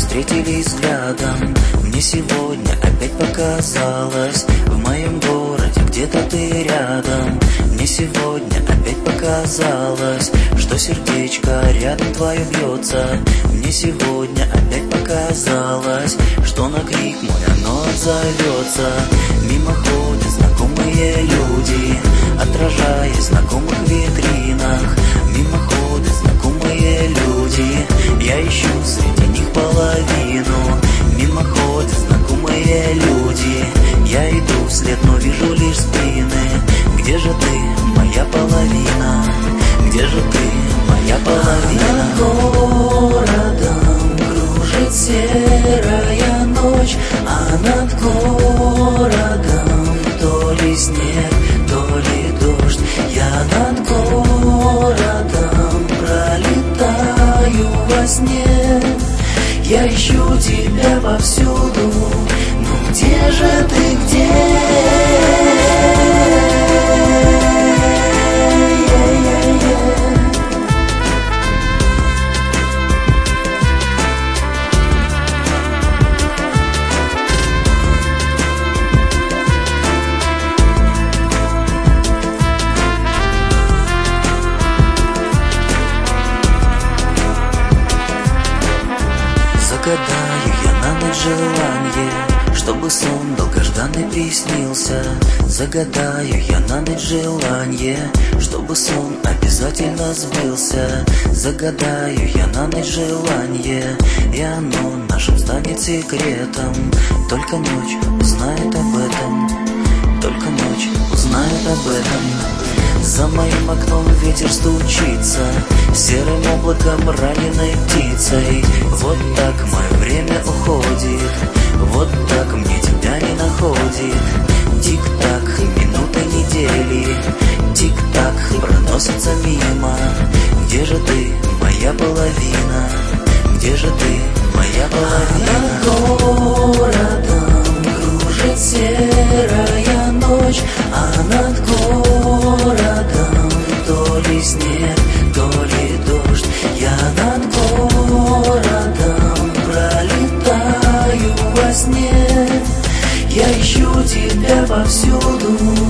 встретились взглядом. Мне сегодня опять показалось, в моем городе где-то ты рядом. Мне сегодня опять показалось, что сердечко рядом твое бьется. Мне сегодня опять показалось, что на крик мой оно отзовется. Мимо ходят знакомые люди, отражаясь в знакомых витринах. Мимо ходят знакомые люди, я ищу среди них половину. Мимо ходят знакомые люди, я иду вслед, но вижу лишь спины. Где же ты, моя половина? Где же ты, моя половина? Над городом кружит серая ночь, а над городом то ли снег, то ли дождь. Я над городом пролетаю во сне. Я ищу тебя повсюду, но где же ты, где? Загадаю я на ночь желание, чтобы сон долгожданный приснился. Загадаю я на ночь желание, чтобы сон обязательно сбылся. Загадаю я на ночь желание, и оно нашим станет секретом. Только ночь узнает об этом, только ночь узнает об этом. За моим окном ветер стучится, серым облаком раненой птицей. Вот так мое время уходит, вот так мне тебя не находит. Тик-так, минуты, недели, тик-так, проносятся мимо. Где же ты, моя половина? Где же ты, моя половина? Над городом кружит серая ночь, а над городом то ли снег, то ли дождь. Я над городом пролетаю во сне. Я ищу тебя повсюду.